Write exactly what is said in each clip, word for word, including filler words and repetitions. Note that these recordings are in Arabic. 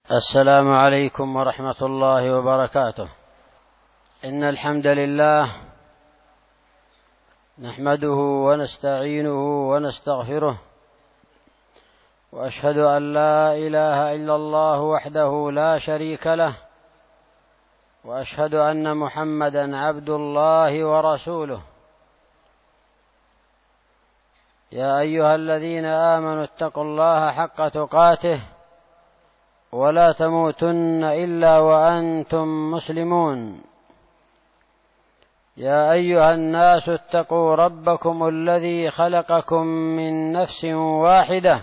السلام عليكم ورحمة الله وبركاته. إن الحمد لله نحمده ونستعينه ونستغفره، وأشهد أن لا إله إلا الله وحده لا شريك له، وأشهد أن محمدا عبد الله ورسوله. يا أيها الذين آمنوا اتقوا الله حق تقاته ولا تموتن إلا وأنتم مسلمون. يا أيها الناس اتقوا ربكم الذي خلقكم من نفس واحدة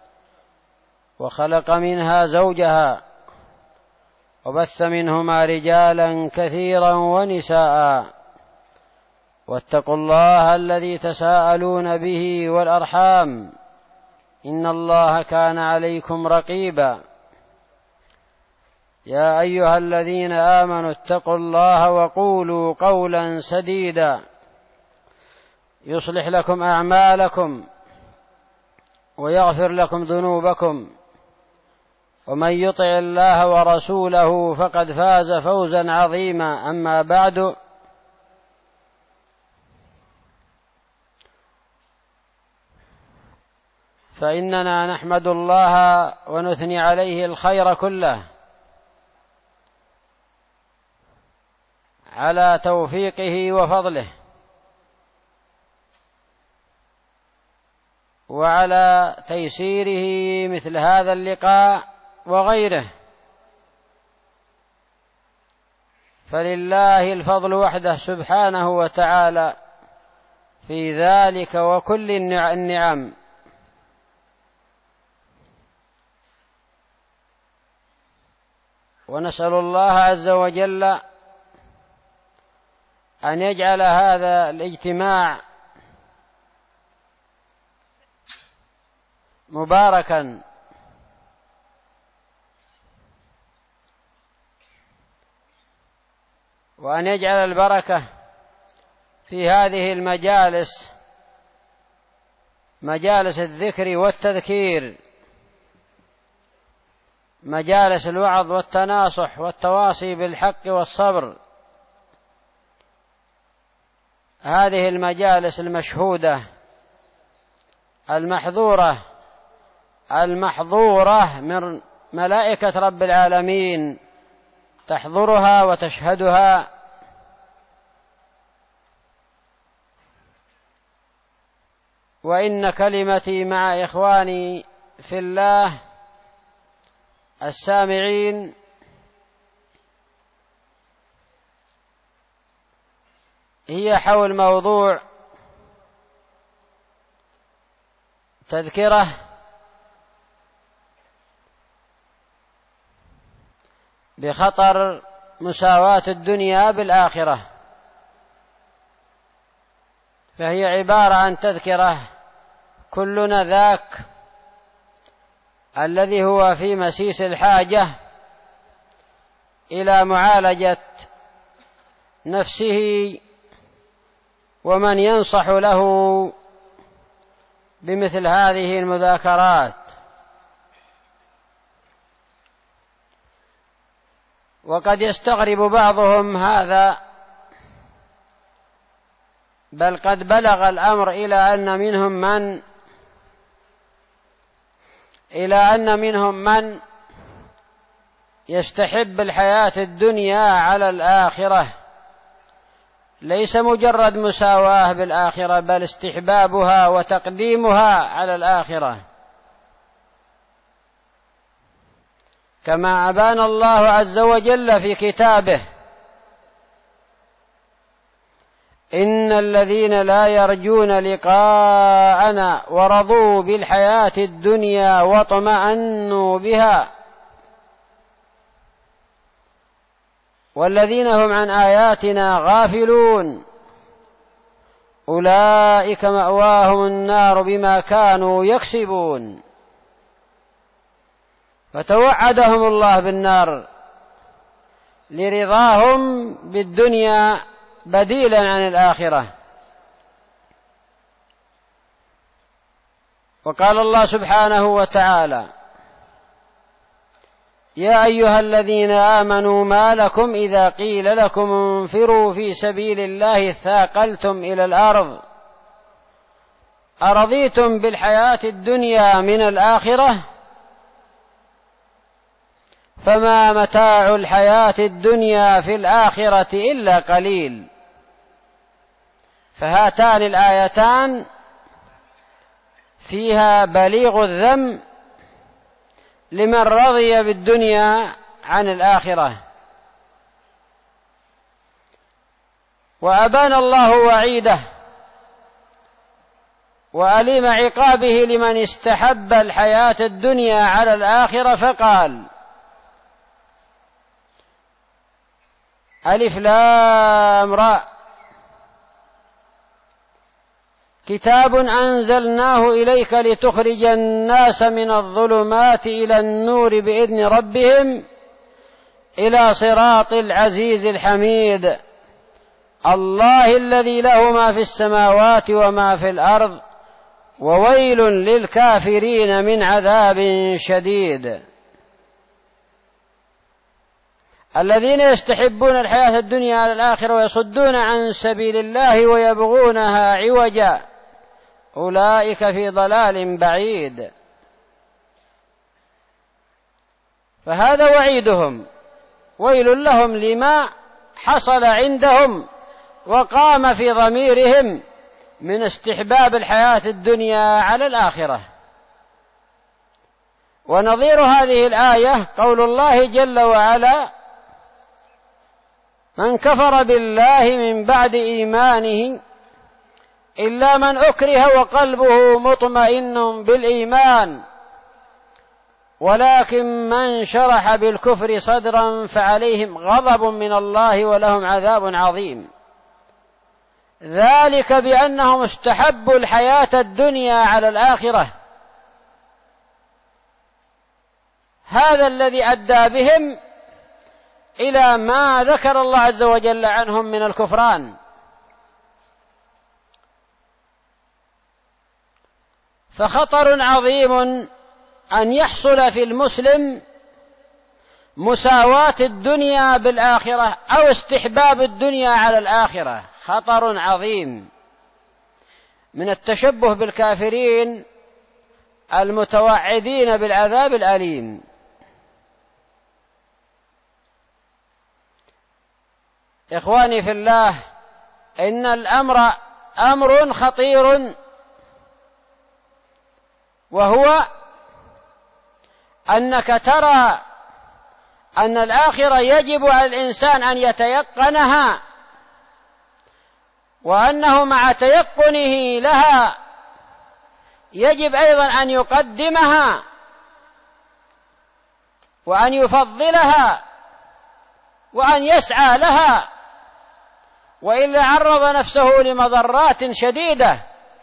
وخلق منها زوجها وبث منهما رجالا كثيرا ونساء، واتقوا الله الذي تساءلون به والأرحام إن الله كان عليكم رقيبا. يا أيها الذين آمنوا اتقوا الله وقولوا قولا سديدا يصلح لكم أعمالكم ويغفر لكم ذنوبكم، ومن يطع الله ورسوله فقد فاز فوزا عظيما. أما بعد، فإننا نحمد الله ونثني عليه الخير كله على توفيقه وفضله، وعلى تيسيره مثل هذا اللقاء وغيره، فلله الفضل وحده سبحانه وتعالى في ذلك وكل النعم. ونسأل الله عز وجل أن يجعل هذا الاجتماع مباركا، وأن يجعل البركة في هذه المجالس، مجالس الذكر والتذكير، مجالس الوعظ والتناصح والتواصي بالحق والصبر، هذه المجالس المشهودة المحظورة المحظورة من ملائكة رب العالمين، تحضرها وتشهدها. وإن كلمتي مع إخواني في الله السامعين هي حول موضوع تذكرة بخطر مساواة الدنيا بالآخرة، فهي عبارة عن تذكرة كلنا ذاك الذي هو في مسيس الحاجة إلى معالجة نفسه ومن ينصح له بمثل هذه المذاكرات. وقد يستغرب بعضهم هذا، بل قد بلغ الأمر إلى أن منهم من إلى أن منهم من يستحب الحياة الدنيا على الآخرة، ليس مجرد مساواة بالآخرة، بل استحبابها وتقديمها على الآخرة، كما أبان الله عز وجل في كتابه: إن الذين لا يرجون لقاءنا ورضوا بالحياة الدنيا واطمأنوا بها والذين هم عن آياتنا غافلون أولئك مأواهم النار بما كانوا يكسبون. فتوعدهم الله بالنار لرضاهم بالدنيا بديلا عن الآخرة. وقال الله سبحانه وتعالى: يا أيها الذين آمنوا ما لكم إذا قيل لكم انفروا في سبيل الله اثاقلتم إلى الأرض أرضيتم بالحياة الدنيا من الآخرة فما متاع الحياة الدنيا في الآخرة إلا قليل. فهاتان الآيتان فيها بليغ الذم لمن رضي بالدنيا عن الآخرة، وأبان الله وعيده وأليم عقابه لمن استحب الحياة الدنيا على الآخرة، فقال: ألف لام را كتاب أنزلناه إليك لتخرج الناس من الظلمات إلى النور بإذن ربهم إلى صراط العزيز الحميد الله الذي له ما في السماوات وما في الأرض وويل للكافرين من عذاب شديد. الذين يستحبون الحياة الدنيا على الآخرة ويصدون عن سبيل الله ويبغونها عوجا أولئك في ضلال بعيد. فهذا وعيدهم، ويل لهم لما حصل عندهم وقام في ضميرهم من استحباب الحياة الدنيا على الآخرة. ونظير هذه الآية قول الله جل وعلا: من كفر بالله من بعد إيمانه إلا من أكره وقلبه مطمئن بالإيمان ولكن من شرح بالكفر صدرا فعليهم غضب من الله ولهم عذاب عظيم. ذلك بأنهم استحبوا الحياة الدنيا على الآخرة، هذا الذي أدى بهم إلى ما ذكر الله عز وجل عنهم من الكفران. فخطر عظيم أن يحصل في المسلم مساواة الدنيا بالآخرة أو استحباب الدنيا على الآخرة، خطر عظيم من التشبه بالكافرين المتوعدين بالعذاب الأليم. إخواني في الله، إن الأمر أمر خطير، وهو أنك ترى أن الآخرة يجب على الإنسان أن يتيقنها، وأنه مع تيقنه لها يجب أيضا أن يقدمها وأن يفضلها وأن يسعى لها، وإلا عرض نفسه لمضرات شديدة.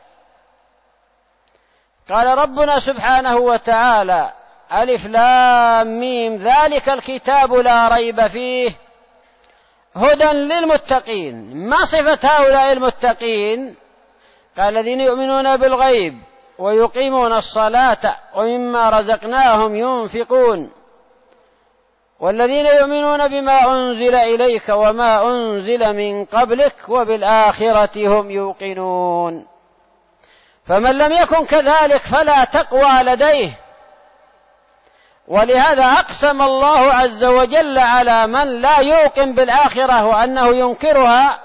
قال ربنا سبحانه وتعالى: ألف لام ميم ذلك الكتاب لا ريب فيه هدى للمتقين. ما صفة هؤلاء المتقين؟ قال: الذين يؤمنون بالغيب ويقيمون الصلاة ومما رزقناهم ينفقون والذين يؤمنون بما أنزل إليك وما أنزل من قبلك وبالآخرة هم يوقنون. فمن لم يكن كذلك فلا تقوى لديه. ولهذا أقسم الله عز وجل على من لا يوقن بالآخرة وأنه ينكرها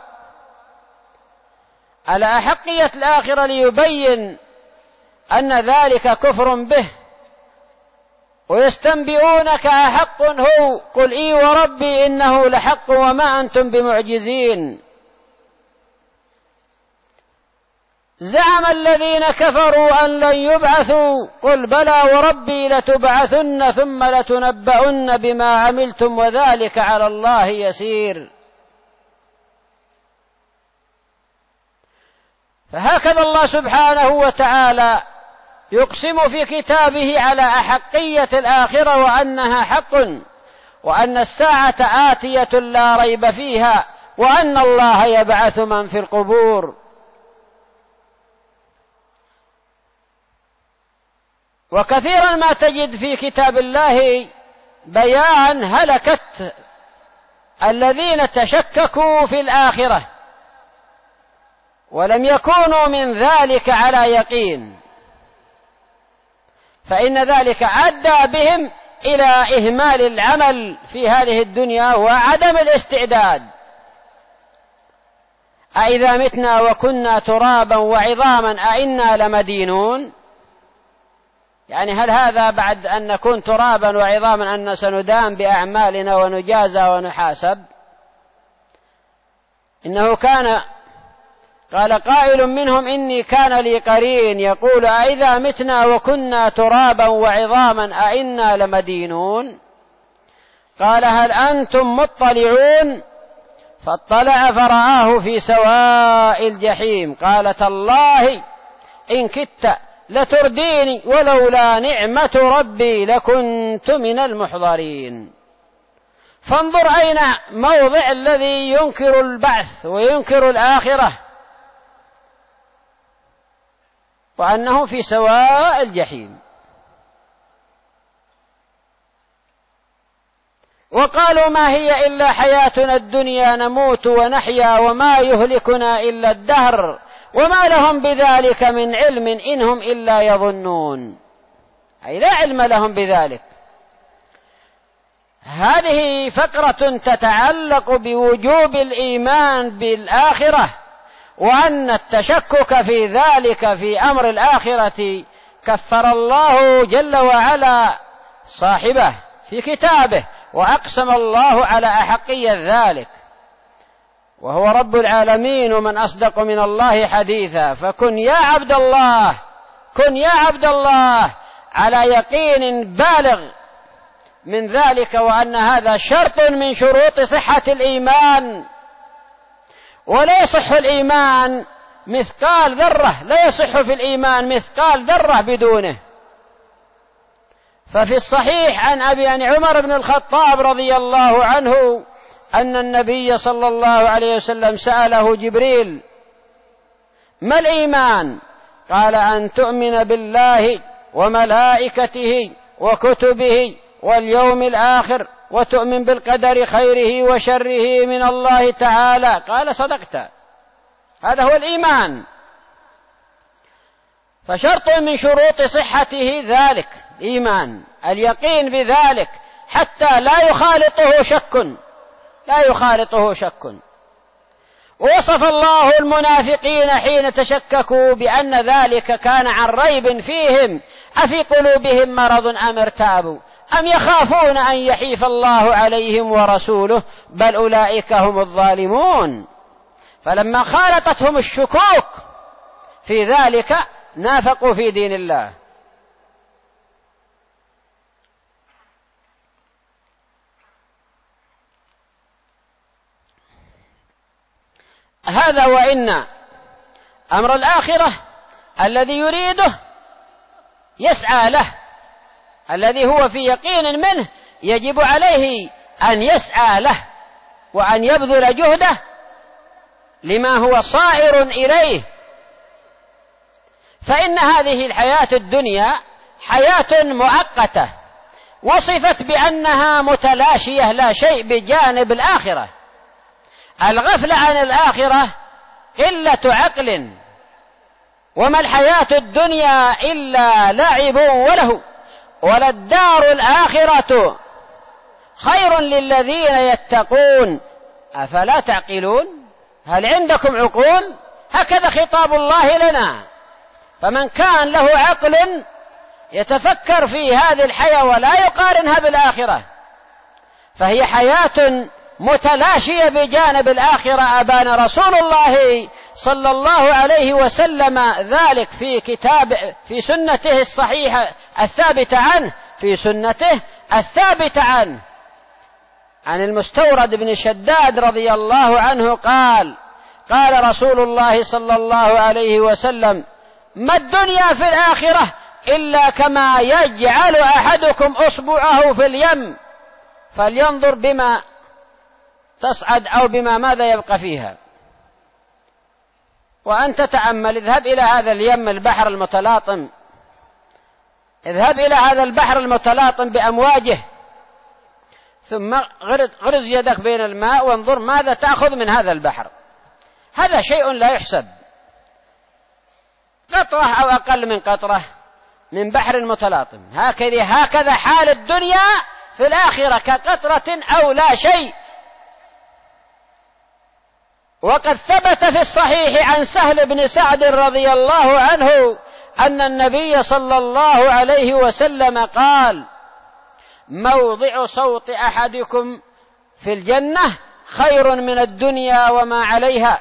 على أحقية الآخرة ليبين أن ذلك كفر به. ويستنبئونك أحق هو قل إي وربي إنه لحق وما أنتم بمعجزين. زعم الذين كفروا أن لن يبعثوا قل بلى وربي لتبعثن ثم لتنبؤن بما عملتم وذلك على الله يسير. فهكذا الله سبحانه وتعالى يقسم في كتابه على أحقية الآخرة وأنها حق، وأن الساعة آتية لا ريب فيها، وأن الله يبعث من في القبور. وكثيرا ما تجد في كتاب الله بيان هلكة الذين تشككوا في الآخرة ولم يكونوا من ذلك على يقين، فإن ذلك أدى بهم إلى إهمال العمل في هذه الدنيا وعدم الاستعداد. أإذا متنا وكنا ترابا وعظاما أإنا لمدينون؟ يعني هل هذا بعد أن نكون ترابا وعظاما أن سندام بأعمالنا ونجازى ونحاسب؟ إنه كان قال قائل منهم إني كان لي قرين يقول أإذا متنا وكنا ترابا وعظاما أإنا لمدينون؟ قال هل أنتم مطلعون؟ فاطلع فرآه في سواء الجحيم قال تالله إن كدت لترديني ولولا نعمة ربي لكنت من المحضرين. فانظر أين موضع الذي ينكر البعث وينكر الآخرة، وأنه في سواء الجحيم. وقالوا ما هي إلا حياتنا الدنيا نموت ونحيا وما يهلكنا إلا الدهر وما لهم بذلك من علم إنهم إلا يظنون، أي لا علم لهم بذلك. هذه فقرة تتعلق بوجوب الإيمان بالآخرة، وأن التشكك في ذلك في أمر الآخرة كفر الله جل وعلا صاحبه في كتابه، وأقسم الله على أحقية ذلك، وهو رب العالمين ومن أصدق من الله حديثا. فكن يا عبد الله، كن يا عبد الله على يقين بالغ من ذلك، وأن هذا شرط من شروط صحة الإيمان. ولا يصح الإيمان مثقال ذرة، لا يصح في الإيمان مثقال ذرة بدونه. ففي الصحيح عن أبي عن عمر بن الخطاب رضي الله عنه أن النبي صلى الله عليه وسلم سأله جبريل ما الإيمان؟ قال أن تؤمن بالله وملائكته وكتبه واليوم الآخر وتؤمن بالقدر خيره وشره من الله تعالى. قال صدقت، هذا هو الإيمان. فشرط من شروط صحته ذلك الإيمان، اليقين بذلك، حتى لا يخالطه شك، لا يخالطه شك. ووصف الله المنافقين حين تشككوا بأن ذلك كان عن ريب فيهم أفي قلوبهم مرض أم ارتابوا أم يخافون أن يحيف الله عليهم ورسوله بل أولئك هم الظالمون. فلما خالطتهم الشكوك في ذلك نافقوا في دين الله. هذا وإن أمر الآخرة الذي يريده يسعى له، الذي هو في يقين منه يجب عليه أن يسعى له وأن يبذل جهده لما هو صائر إليه. فإن هذه الحياة الدنيا حياة مؤقتة، وصفت بأنها متلاشية لا شيء بجانب الآخرة. الغفل عن الآخرة قلة عقل، وما الحياة الدنيا إلا لعب وله، وللدار الآخرة خير للذين يتقون أفلا تعقلون؟ هل عندكم عقول؟ هكذا خطاب الله لنا. فمن كان له عقل يتفكر في هذه الحياة ولا يقارنها بالآخرة، فهي حياة متلاشية بجانب الآخرة. أبان رسول الله صلى الله عليه وسلم ذلك في كتاب في سنته الصحيحة الثابتة عنه في سنته الثابتة عنه عن المستورد بن شداد رضي الله عنه قال قال رسول الله صلى الله عليه وسلم ما الدنيا في الآخرة إلا كما يجعل أحدكم أصبعه في اليم فلينظر بما تصعد أو بما ماذا يبقى فيها. وأنت تأمل، اذهب إلى هذا اليم البحر المتلاطم، اذهب إلى هذا البحر المتلاطم بأمواجه، ثم غرز يدك بين الماء وانظر ماذا تأخذ من هذا البحر. هذا شيء لا يحسب، قطرة أو أقل من قطرة من بحر متلاطم. هكذا هكذا حال الدنيا في الآخرة، كقطرة أو لا شيء. وقد ثبت في الصحيح عن سهل بن سعد رضي الله عنه أن النبي صلى الله عليه وسلم قال: موضع صوت أحدكم في الجنة خير من الدنيا وما عليها،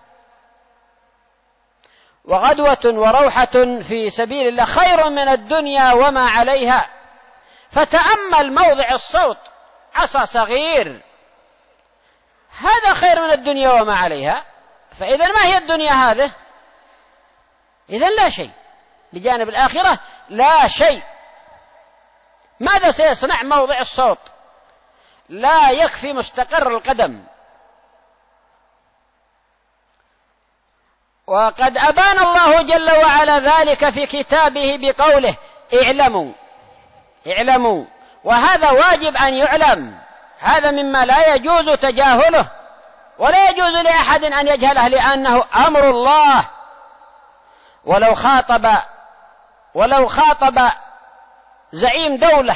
وغدوة وروحة في سبيل الله خير من الدنيا وما عليها. فتأمل موضع الصوت، عصا صغير، هذا خير من الدنيا وما عليها. فإذا ما هي الدنيا هذه؟ إذن لا شيء بجانب الآخرة، لا شيء. ماذا سيصنع موضع الصوت؟ لا يكفي مستقر القدم. وقد أبان الله جل وعلا ذلك في كتابه بقوله: اعلموا اعلموا. وهذا واجب أن يعلم، هذا مما لا يجوز تجاهله، ولا يجوز لأحد أن يجهله، لأنه أمر الله. ولو خاطب ولو خاطب زعيم دولة،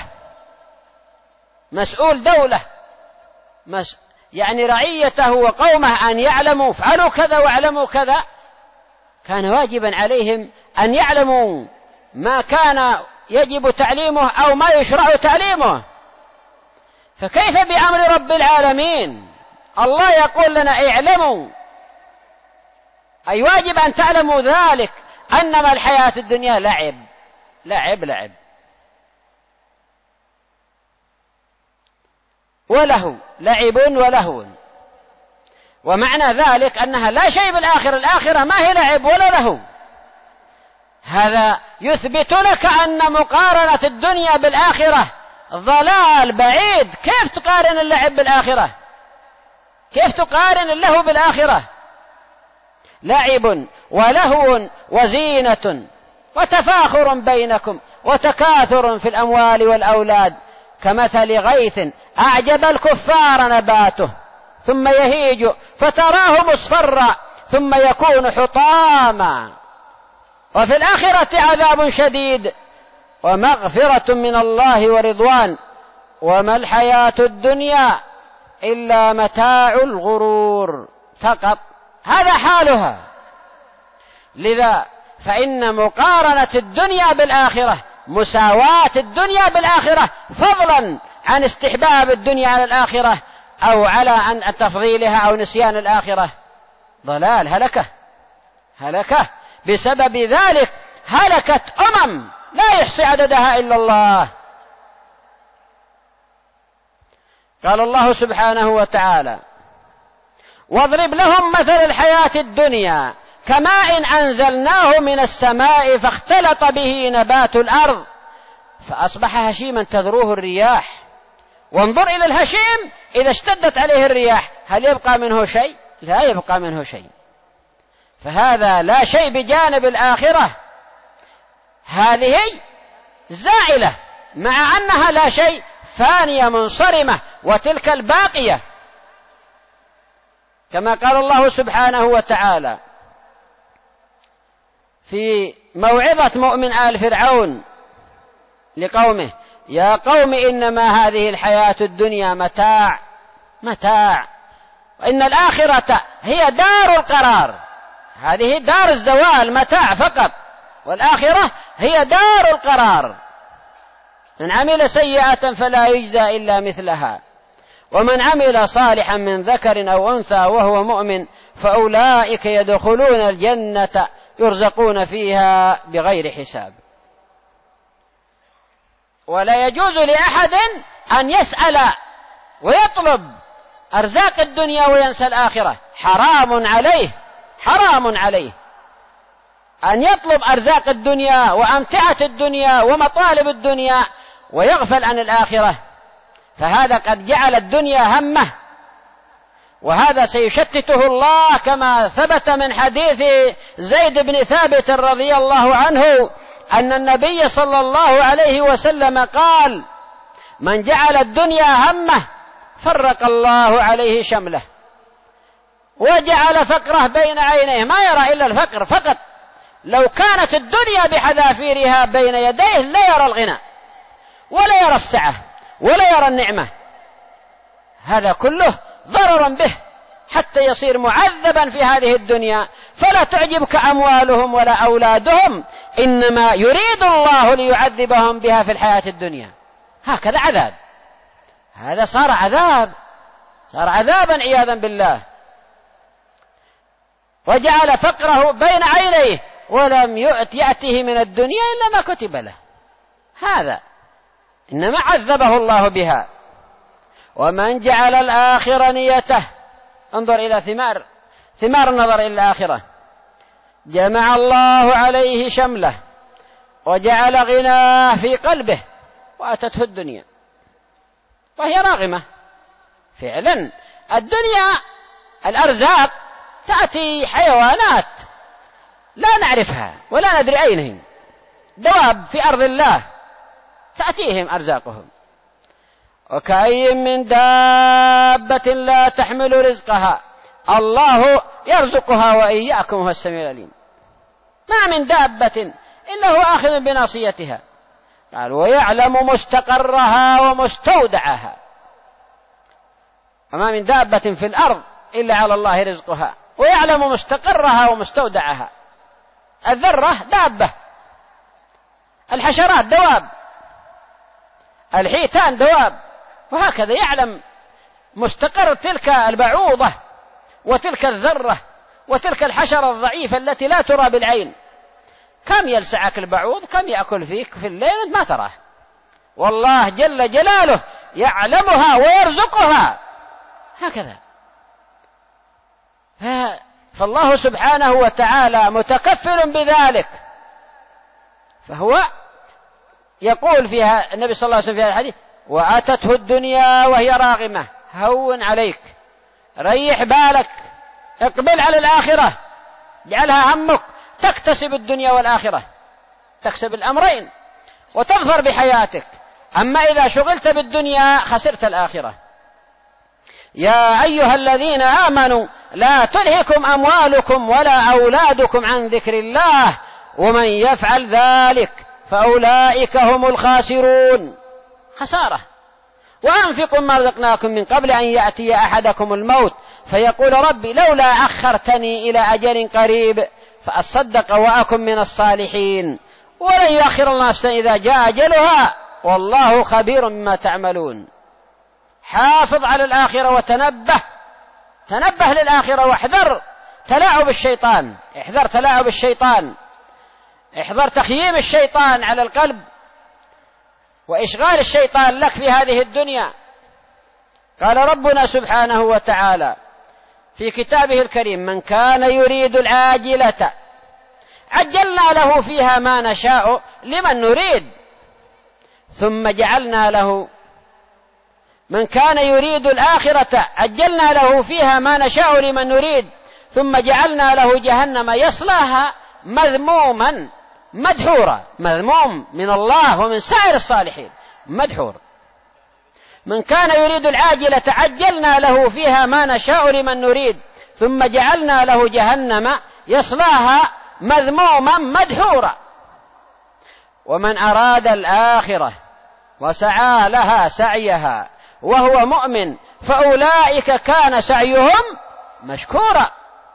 مسؤول دولة، مس يعني رعيته وقومه أن يعلموا افعلوا كذا واعلموا كذا، كان واجبا عليهم أن يعلموا ما كان يجب تعليمه أو ما يشرع تعليمه. فكيف بأمر رب العالمين؟ الله يقول لنا اعلموا، أي واجب أن تعلموا ذلك، أنما الحياة الدنيا لعب لعب لعب وله لعب ولهو. ومعنى ذلك أنها لا شيء بالآخرة، الآخرة ما هي لعب ولا لهو. هذا يثبت لك أن مقارنة الدنيا بالآخرة ضلال بعيد. كيف تقارن اللعب بالآخرة؟ كيف تقارن اللهو بالآخرة؟ لعب ولهو وزينة وتفاخر بينكم وتكاثر في الأموال والأولاد كمثل غيث أعجب الكفار نباته ثم يهيج فتراه مصفرا ثم يكون حطاما وفي الآخرة عذاب شديد ومغفرة من الله ورضوان وما الحياة الدنيا إلا متاع الغرور فقط. هذا حالها. لذا فإن مقارنة الدنيا بالآخرة، مساواة الدنيا بالآخرة، فضلا عن استحباب الدنيا على الآخرة أو على عن تفضيلها أو نسيان الآخرة، ضلال، هلكة هلكة. بسبب ذلك هلكت أمم لا يحصي عددها إلا الله. قال الله سبحانه وتعالى: واضرب لهم مثل الحياة الدنيا كماء أنزلناه من السماء فاختلط به نبات الأرض فأصبح هشيما تذروه الرياح. وانظر إلى الهشيم إذا اشتدت عليه الرياح، هل يبقى منه شيء؟ لا يبقى منه شيء. فهذا لا شيء بجانب الآخرة، هذه زائلة مع أنها لا شيء، فانية منصرمة، وتلك الباقية. كما قال الله سبحانه وتعالى في موعظة مؤمن آل فرعون لقومه: يا قوم إنما هذه الحياة الدنيا متاع متاع وإن الآخرة هي دار القرار. هذه دار الزوال متاع فقط، والآخرة هي دار القرار. من عمل سيئة فلا يجزى إلا مثلها ومن عمل صالحا من ذكر أو أنثى وهو مؤمن فأولئك يدخلون الجنة يرزقون فيها بغير حساب. ولا يجوز لأحد أن يسأل ويطلب أرزاق الدنيا وينسى الآخرة، حرام عليه حرام عليه أن يطلب أرزاق الدنيا وأمتعة الدنيا ومطالب الدنيا ويغفل عن الآخرة، فهذا قد جعل الدنيا همه، وهذا سيشتته الله، كما ثبت من حديث زيد بن ثابت رضي الله عنه أن النبي صلى الله عليه وسلم قال: من جعل الدنيا همه فرق الله عليه شمله، وجعل فقره بين عينيه، ما يرى إلا الفقر فقط. لو كانت الدنيا بحذافيرها بين يديه لا يرى الغنى ولا يرى السعة ولا يرى النعمة. هذا كله ضرر به حتى يصير معذبا في هذه الدنيا. فلا تعجبك أموالهم ولا أولادهم، إنما يريد الله ليعذبهم بها في الحياة الدنيا. هكذا عذاب، هذا صار عذاب، صار عذابا عياذا بالله. وجعل فقره بين عينيه ولم يؤت يأته من الدنيا إلا ما كتب له. هذا إنما عذبه الله بها. ومن جعل الآخرة نيته، انظر إلى ثمار ثمار النظر إلى الآخرة، جمع الله عليه شمله وجعل غناه في قلبه وأتته الدنيا وهي راغمة. فعلا الدنيا الأرزاق تأتي حيوانات لا نعرفها ولا ندري أين هي، دواب في أرض الله تأتيهم أرزاقهم. وكأي من دابة لا تحمل رزقها الله يرزقها وإياكم هو السميع العليم. ما من دابة إلا هو آخذ بناصيتها. قال ويعلم مستقرها ومستودعها. وما من دابة في الأرض إلا على الله رزقها ويعلم مستقرها ومستودعها. الذرة دابة، الحشرات دواب، الحيتان دواب، وهكذا يعلم مستقر تلك البعوضة وتلك الذرة وتلك الحشرة الضعيفة التي لا ترى بالعين. كم يلسعك البعوض، كم يأكل فيك في الليل أنت ما تراه، والله جل جلاله يعلمها ويرزقها. هكذا فالله سبحانه وتعالى متكفل بذلك. فهو يقول فيها النبي صلى الله عليه وسلم في هذا الحديث وأتته الدنيا وهي راغمة. هون عليك، ريح بالك، اقبل على الآخرة، اجعلها همك، تكتسب الدنيا والآخرة، تكسب الأمرين وتظفر بحياتك. أما إذا شغلت بالدنيا خسرت الآخرة. يا أيها الذين آمنوا لا تلهكم أموالكم ولا أولادكم عن ذكر الله ومن يفعل ذلك فأولئك هم الخاسرون. خسارة. وأنفقوا ما رزقناكم من قبل أن يأتي أحدكم الموت فيقول ربي لولا أخرتني إلى أجل قريب فأصدق وأكن من الصالحين ولن يؤخر الله نفسا إذا جاء أجلها والله خبير بما تعملون. حافظ على الآخرة وتنبه، تنبه للآخرة واحذر تلاعب الشيطان، احذر تلاعب الشيطان، احذر تخييم الشيطان على القلب وإشغال الشيطان لك في هذه الدنيا. قال ربنا سبحانه وتعالى في كتابه الكريم من كان يريد العاجلة عجلنا له فيها ما نشاء لمن نريد ثم جعلنا له من كان يريد الآخرة عجلنا له فيها ما نشاء لمن نريد ثم جعلنا له جهنم يصلاها مذموما مدحورا. مذموم من الله ومن سائر الصالحين، مدحور. من كان يريد العاجلة عجلنا له فيها ما نشاء لمن نريد ثم جعلنا له جهنم يصلاها مذموما مدحورا. ومن أراد الآخرة وسعى لها سعيها وهو مؤمن فأولئك كان سعيهم مشكورا.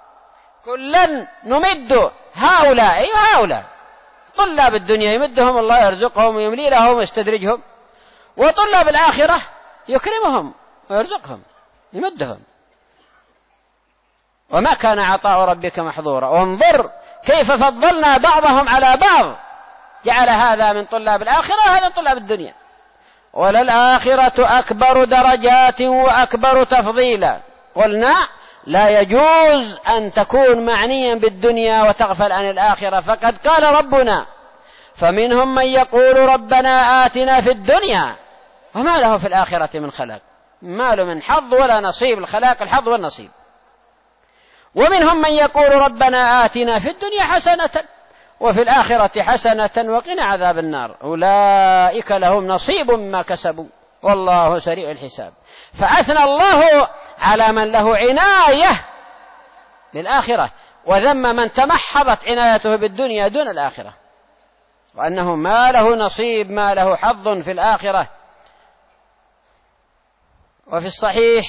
كلا نمد هؤلاء وهؤلاء. طلاب الدنيا يمدهم الله يرزقهم ويملي لهم ويستدرجهم، وطلاب الآخرة يكرمهم ويرزقهم يمدهم. وما كان عطاء ربك محظورا. وانظر كيف فضلنا بعضهم على بعض، جعل هذا من طلاب الآخرة وهذا من طلاب الدنيا. وللآخرة أكبر درجات وأكبر تفضيلا. قلنا لا يجوز أن تكون معنيا بالدنيا وتغفل عن الآخرة، فقد قال ربنا فمنهم من يقول ربنا آتنا في الدنيا وما له في الآخرة من خلاق. ما له من حظ ولا نصيب، الخلاق الحظ والنصيب. ومنهم من يقول ربنا آتنا في الدنيا حسنة وفي الآخرة حسنة وقنا عذاب النار. أولئك لهم نصيب مما كسبوا والله سريع الحساب. فأثنى الله على من له عناية للآخرة، وذم من تمحضت عنايته بالدنيا دون الآخرة، وأنه ما له نصيب ما له حظ في الآخرة. وفي الصحيح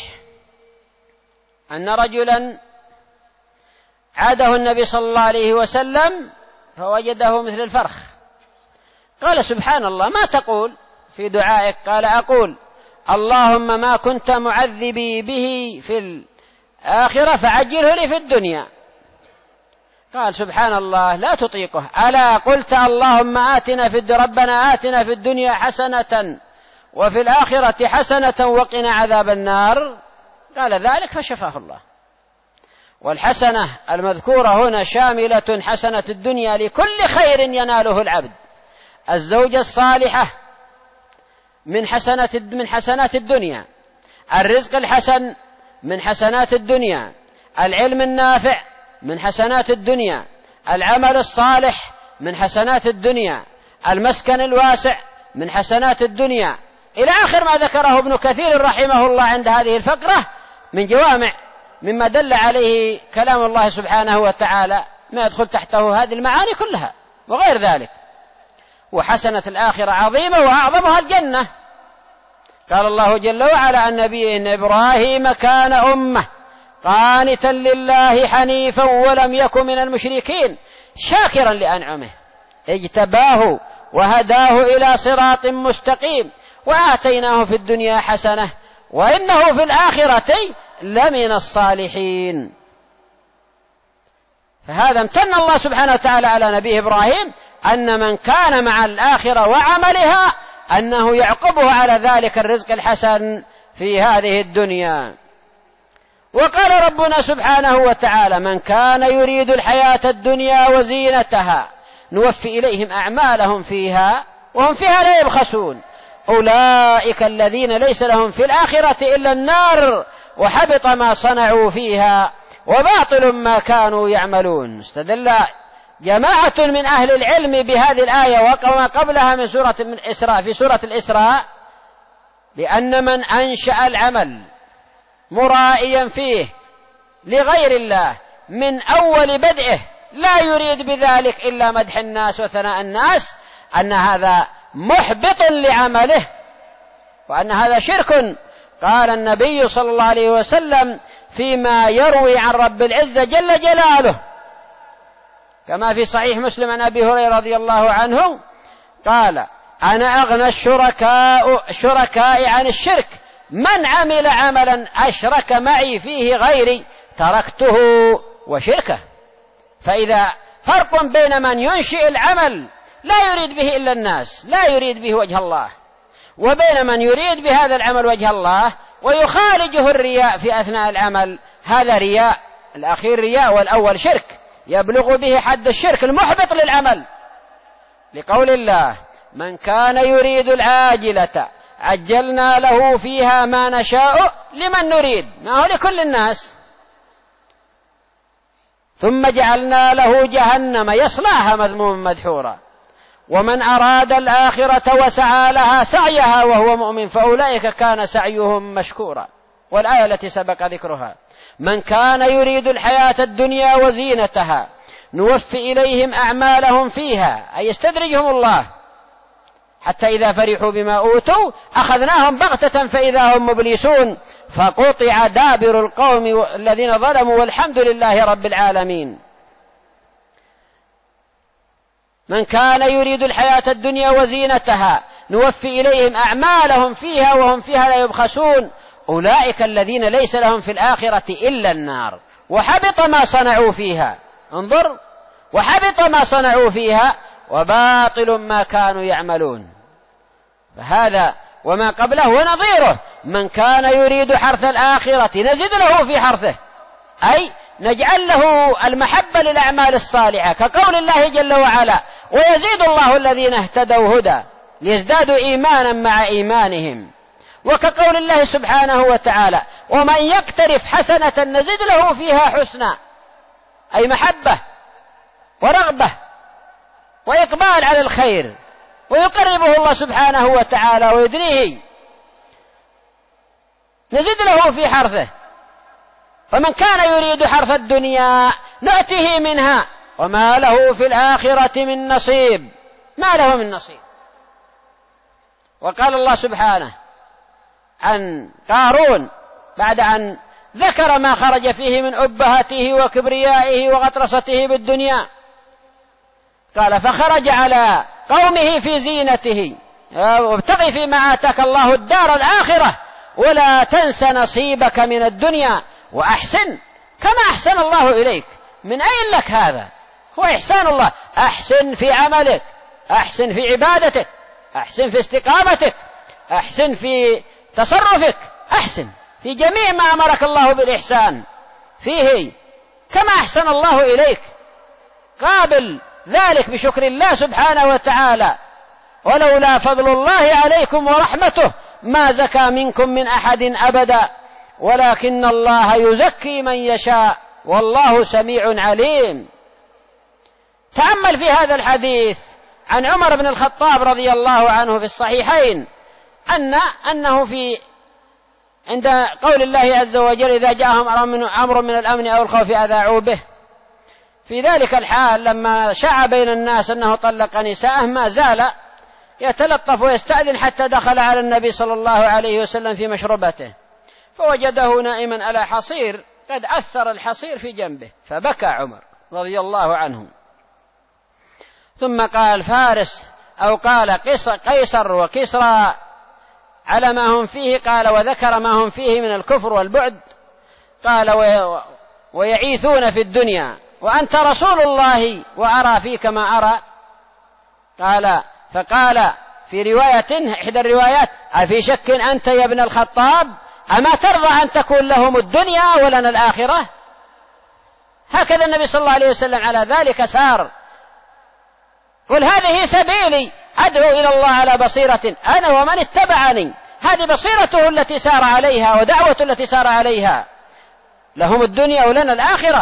أن رجلا عاده النبي صلى الله عليه وسلم فوجده مثل الفرخ، قال سبحان الله ما تقول في دعائك؟ قال أقول اللهم ما كنت معذبي به في الآخرة فعجله لي في الدنيا. قال سبحان الله لا تطيقه، ألا قلت اللهم آتنا في الدنيا ربنا آتنا في الدنيا حسنة وفي الآخرة حسنة وقنا عذاب النار؟ قال ذلك فشفاه الله. والحسنة المذكورة هنا شاملة حسنة الدنيا لكل خير يناله العبد، الزوجة الصالحة من حسنات من حسنات الدنيا، الرزق الحسن من حسنات الدنيا، العلم النافع من حسنات الدنيا، العمل الصالح من حسنات الدنيا، المسكن الواسع من حسنات الدنيا، إلى آخر ما ذكره ابن كثير رحمه الله عند هذه الفقرة من جوامع مما دل عليه كلام الله سبحانه وتعالى، ما يدخل تحته هذه المعاني كلها وغير ذلك. وحسنة الآخرة عظيمة وأعظمها الجنة. قال الله جل وعلا عن نبينا إبراهيم كان أمة قانتا لله حنيفا ولم يكن من المشركين شاكرا لأنعمه اجتباه وهداه إلى صراط مستقيم وآتيناه في الدنيا حسنة وإنه في الآخرة لمن الصالحين. فهذا امتن الله سبحانه وتعالى على نبيه إبراهيم أن من كان مع الآخرة وعملها أنه يعقبه على ذلك الرزق الحسن في هذه الدنيا. وقال ربنا سبحانه وتعالى من كان يريد الحياة الدنيا وزينتها نوفي إليهم أعمالهم فيها وهم فيها لا يبخسون أولئك الذين ليس لهم في الآخرة إلا النار وحبط ما صنعوا فيها وباطل ما كانوا يعملون. استدل جماعة من أهل العلم بهذه الآية وما قبلها من سورة الإسراء في سورة الإسراء بأن من أنشأ العمل مرائيا فيه لغير الله من أول بدئه لا يريد بذلك إلا مدح الناس وثناء الناس أن هذا محبط لعمله وأن هذا شرك. قال النبي صلى الله عليه وسلم فيما يروي عن رب العزة جل جلاله كما في صحيح مسلم عن أبي هريرة رضي الله عنه قال أنا أغنى الشركاء شركاء عن الشرك من عمل عملا أشرك معي فيه غيري تركته وشركه. فإذا فرق بين من ينشئ العمل لا يريد به إلا الناس لا يريد به وجه الله وبين من يريد بهذا العمل وجه الله ويخالجه الرياء في أثناء العمل، هذا رياء، الأخير رياء والأول شرك يبلغ به حد الشرك المحبط للعمل، لقول الله من كان يريد العاجلة عجلنا له فيها ما نشاء لمن نريد، ما هو لكل الناس، ثم جعلنا له جهنم يصلاها مذموما مدحورا ومن أراد الآخرة وسعى لها سعيها وهو مؤمن فأولئك كان سعيهم مشكورا. والآية التي سبق ذكرها من كان يريد الحياة الدنيا وزينتها نوفي إليهم أعمالهم فيها، أي يستدرجهم الله حتى إذا فرحوا بما أوتوا أخذناهم بغتة فإذا هم مبلسون فقطع دابر القوم الذين ظلموا والحمد لله رب العالمين. من كان يريد الحياة الدنيا وزينتها نوفي إليهم أعمالهم فيها وهم فيها لا يبخسون أولئك الذين ليس لهم في الآخرة إلا النار وحبط ما صنعوا فيها، انظر، وحبط ما صنعوا فيها وباطل ما كانوا يعملون. فهذا وما قبله ونظيره من كان يريد حرث الآخرة نزد له في حرثه، أي نجعل له المحبة للأعمال الصالحة كقول الله جل وعلا ويزيد الله الذين اهتدوا هدى ليزدادوا إيمانا مع إيمانهم، وكقول الله سبحانه وتعالى ومن يقترف حسنة نزد له فيها حسنا، أي محبة ورغبة وإقبال على الخير ويقربه الله سبحانه وتعالى ويدنيه نزد له في حرثه. ومن كان يريد حرث الدنيا نؤته منها وما له في الآخرة من نصيب، ما له من نصيب. وقال الله سبحانه عن قارون بعد أن ذكر ما خرج فيه من أبهته وكبريائه وغطرسته بالدنيا، قال فخرج على قومه في زينته وابتغ فيما آتاك الله الدار الآخرة ولا تنس نصيبك من الدنيا وأحسن كما أحسن الله إليك. من أين لك هذا؟ هو إحسان الله. أحسن في عملك، أحسن في عبادتك، أحسن في استقامتك، أحسن في تصرفك، أحسن في جميع ما أمرك الله بالإحسان فيه كما أحسن الله إليك. قابل ذلك بشكر الله سبحانه وتعالى. ولولا فضل الله عليكم ورحمته ما زكى منكم من أحد أبدا ولكن الله يزكي من يشاء والله سميع عليم. تأمل في هذا الحديث عن عمر بن الخطاب رضي الله عنه في الصحيحين أن أنه في عند قول الله عز وجل إذا جاءهم أمر من الأمن أو الخوف أذاعوا به. في ذلك الحال لما شاع بين الناس أنه طلق نساءه ما زال يتلطف ويستأذن حتى دخل على النبي صلى الله عليه وسلم في مشربته فوجده نائما على حصير قد أثر الحصير في جنبه فبكى عمر رضي الله عنه. ثم قال فارس أو قال قيصر وكسرى على ما هم فيه، قال وذكر ما هم فيه من الكفر والبعد، قال ويعيثون في الدنيا وأنت رسول الله وأرى فيك ما أرى. قال فقال في رواية إحدى الروايات أفي شك أنت يا ابن الخطاب أما ترضى أن تكون لهم الدنيا ولنا الآخرة؟ هكذا النبي صلى الله عليه وسلم على ذلك سار. قل هذه سبيلي أدعو إلى الله على بصيرة أنا ومن اتبعني. هذه بصيرته التي سار عليها ودعوته التي سار عليها. لهم الدنيا ولنا الآخرة.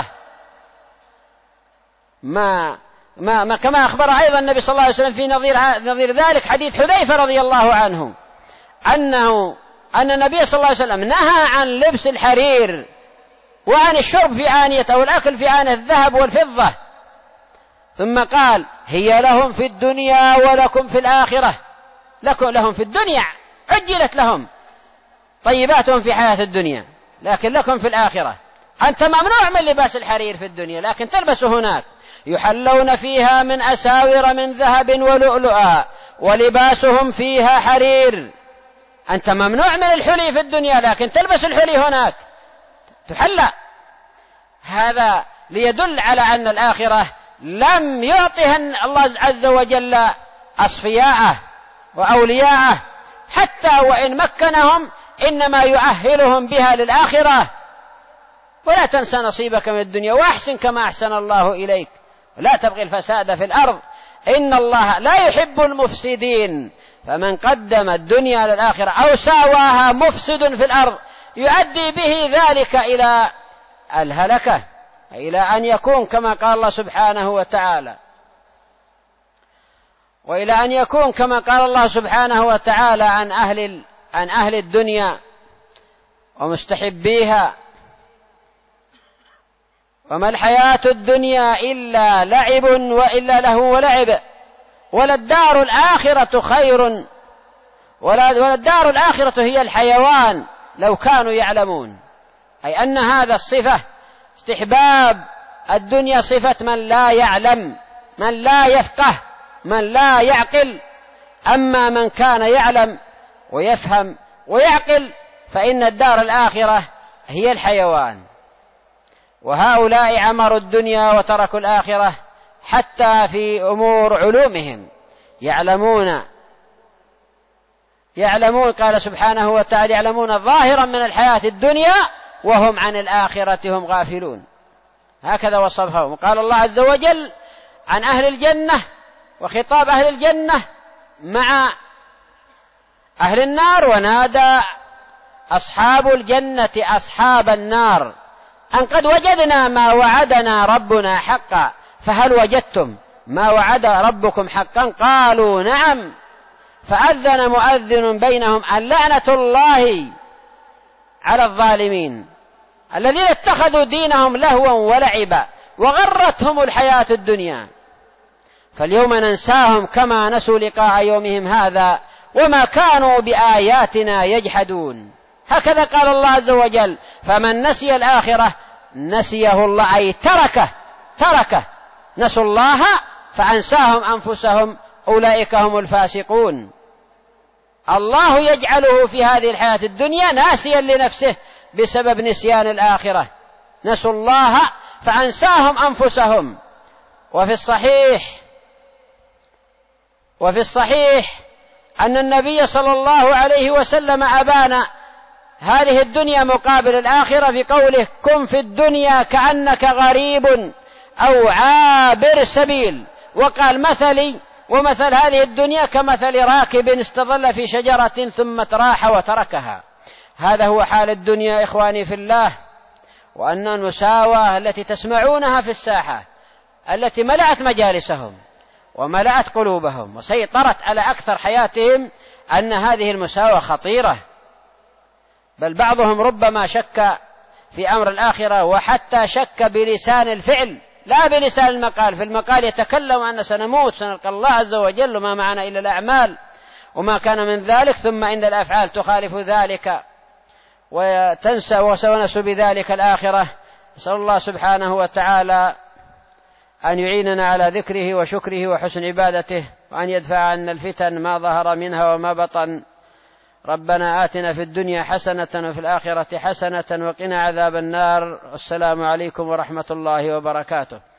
ما ما, ما كما أخبر أيضا النبي صلى الله عليه وسلم في نظير, نظير ذلك حديث حذيفة رضي الله عنه أنه أن النبي صلى الله عليه وسلم نهى عن لبس الحرير وعن الشرب في آنية أو الأكل في آنية الذهب والفضة، ثم قال هي لهم في الدنيا ولكم في الآخرة. لكم لهم في الدنيا عجلت لهم طيباتهم في حياة الدنيا لكن لكم في الآخرة. أنت ممنوع من لباس الحرير في الدنيا لكن تلبسه هناك. يحلون فيها من أساور من ذهب ولؤلؤا ولباسهم فيها حرير. أنت ممنوع من الحلي في الدنيا لكن تلبس الحلي هناك تحلى. هذا ليدل على أن الآخرة لم يعطها الله عز وجل أصفياءه وأولياءه حتى وإن مكنهم إنما يؤهلهم بها للآخرة. ولا تنسى نصيبك من الدنيا وأحسن كما أحسن الله إليك ولا تبغي الفساد في الأرض إن الله لا يحب المفسدين. فمن قدم الدنيا للآخرة أو ساواها مفسد في الأرض يؤدي به ذلك إلى الهلكة إلى أن يكون كما قال الله سبحانه وتعالى وإلى أن يكون كما قال الله سبحانه وتعالى عن أهل عن أهل الدنيا ومستحبيها وما الحياة الدنيا إلا لعب وإلا له ولعب وللدار الآخرة خير وللدار الآخرة هي الحيوان لو كانوا يعلمون. أي أن هذا الصفة استحباب الدنيا صفة من لا يعلم من لا يفقه من لا يعقل. أما من كان يعلم ويفهم ويعقل فإن الدار الآخرة هي الحيوان. وهؤلاء عمروا الدنيا وتركوا الآخرة حتى في أمور علومهم يعلمون يعلمون قال سبحانه وتعالى يعلمون ظاهرا من الحياة الدنيا وهم عن الآخرة هم غافلون. هكذا وصفهم. وقال الله عز وجل عن أهل الجنة وخطاب أهل الجنة مع أهل النار ونادى أصحاب الجنة أصحاب النار أن قد وجدنا ما وعدنا ربنا حقا فهل وجدتم ما وعد ربكم حقا؟ قالوا نعم. فأذن مؤذن بينهم اللعنة الله على الظالمين الذين اتخذوا دينهم لهوا ولعبا وغرتهم الحياة الدنيا. فاليوم ننساهم كما نسوا لقاء يومهم هذا وما كانوا بآياتنا يجحدون. هكذا قال الله عز وجل: فمن نسي الآخرة نسيه الله، أي تركه تركه نسوا الله فأنساهم أنفسهم أولئك هم الفاسقون. الله يجعله في هذه الحياة الدنيا ناسيا لنفسه بسبب نسيان الآخرة، نسوا الله فأنساهم أنفسهم. وفي الصحيح وفي الصحيح أن النبي صلى الله عليه وسلم أبان هذه الدنيا مقابل الآخرة في قوله: كن في الدنيا كأنك غريب أو عابر سبيل. وقال: مثلي ومثل هذه الدنيا كمثل راكب استظل في شجرة ثم تراح وتركها. هذا هو حال الدنيا إخواني في الله. وأن المساواة التي تسمعونها في الساحة التي ملأت مجالسهم وملأت قلوبهم وسيطرت على أكثر حياتهم، أن هذه المساواة خطيرة، بل بعضهم ربما شك في أمر الآخرة وحتى شك بلسان الفعل لا بلسان المقال. في المقال يتكلم أن سنموت سنلقى الله عز وجل وما معنا إلا الأعمال وما كان من ذلك، ثم إن الأفعال تخالف ذلك وتنسى وسونس بذلك الآخرة. نسأل الله سبحانه وتعالى أن يعيننا على ذكره وشكره وحسن عبادته، وأن يدفع عنا الفتن ما ظهر منها وما بطن. ربنا آتنا في الدنيا حسنة وفي الآخرة حسنة وقنا عذاب النار. السلام عليكم ورحمة الله وبركاته.